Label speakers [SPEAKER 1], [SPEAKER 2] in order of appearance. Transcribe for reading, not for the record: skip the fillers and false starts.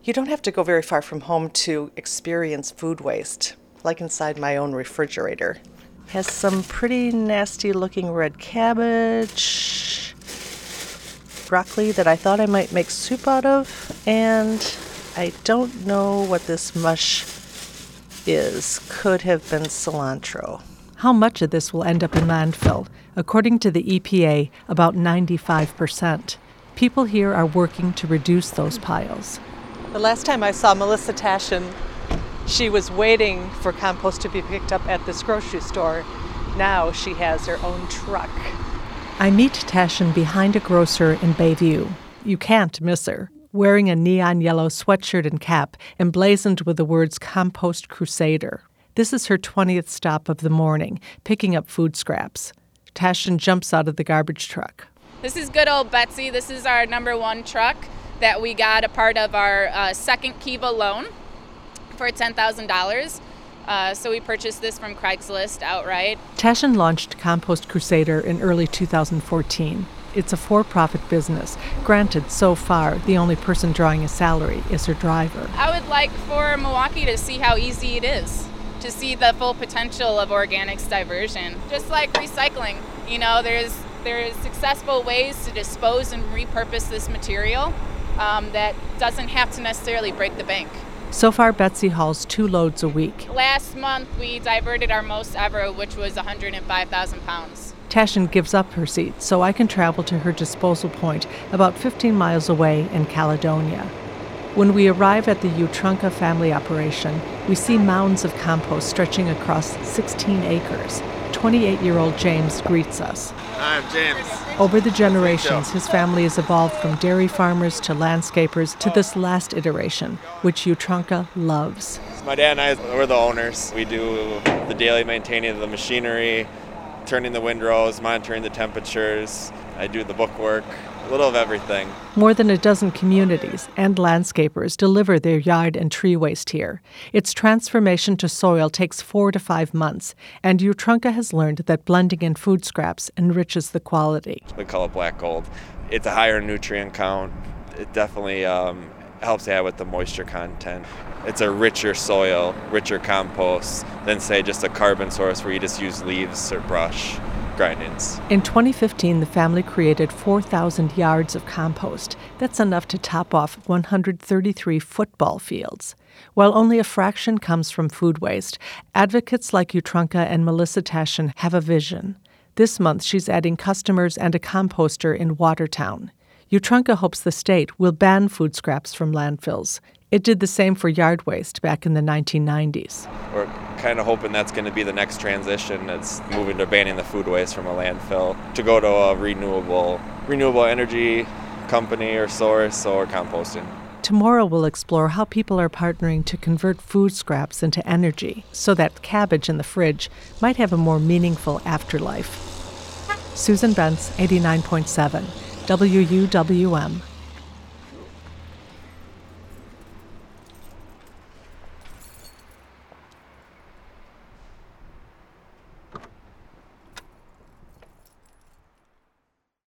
[SPEAKER 1] You don't have to go very far from home to experience food waste, like inside my own refrigerator. Has some pretty nasty looking red cabbage, broccoli that I thought I might make soup out of, and I don't know what this mush is. Could have been cilantro.
[SPEAKER 2] How much of this will end up in landfill? According to the EPA, about 95%. People here are working to reduce those piles.
[SPEAKER 1] The last time I saw Melissa Taschen, she was waiting for compost to be picked up at this grocery store. Now she has her own truck.
[SPEAKER 2] I meet Taschen behind a grocer in Bayview. You can't miss her, wearing a neon yellow sweatshirt and cap emblazoned with the words Compost Crusader. This is her 20th stop of the morning, picking up food scraps. Taschen jumps out of the garbage truck.
[SPEAKER 3] This is good old Betsy. This is our number one truck that we got a part of our second Kiva loan for $10,000. So we purchased this from Craigslist outright.
[SPEAKER 2] Taschen launched Compost Crusader in early 2014. It's a for-profit business. Granted, so far, the only person drawing a salary is her driver.
[SPEAKER 3] I would like for Milwaukee to see how easy it is, to see the full potential of organics diversion. Just like recycling, there's successful ways to dispose and repurpose this material that doesn't have to necessarily break the bank.
[SPEAKER 2] So far, Betsy hauls 2 loads a week.
[SPEAKER 3] Last month, we diverted our most ever, which was 105,000 pounds.
[SPEAKER 2] Taschen gives up her seat so I can travel to her disposal point about 15 miles away in Caledonia. When we arrive at the Utrunca family operation, we see mounds of compost stretching across 16 acres. 28-year-old James greets us.
[SPEAKER 4] Hi, I'm James.
[SPEAKER 2] Over the generations, his family has evolved from dairy farmers to landscapers to this last iteration, which Utrunca loves.
[SPEAKER 4] My dad and I, we're the owners. We do the daily maintaining of the machinery, turning the windrows, monitoring the temperatures. I do the bookwork, a little of everything.
[SPEAKER 2] More than a dozen communities and landscapers deliver their yard and tree waste here. Its transformation to soil takes 4 to 5 months, and Utrunca has learned that blending in food scraps enriches the quality.
[SPEAKER 4] We call it black gold. It's a higher nutrient count. It definitely helps out with the moisture content. It's a richer soil, richer compost than, say, just a carbon source where you just use leaves or brush grindings.
[SPEAKER 2] In 2015, the family created 4,000 yards of compost. That's enough to top off 133 football fields. While only a fraction comes from food waste, advocates like Utrunca and Melissa Taschen have a vision. This month, she's adding customers and a composter in Watertown. Utrunca hopes the state will ban food scraps from landfills. It did the same for yard waste back in the 1990s.
[SPEAKER 4] We're kind of hoping that's going to be the next transition. It's moving to banning the food waste from a landfill to go to a renewable energy company or source or composting.
[SPEAKER 2] Tomorrow we'll explore how people are partnering to convert food scraps into energy so that cabbage in the fridge might have a more meaningful afterlife. Susan Bentz, 89.7, WUWM.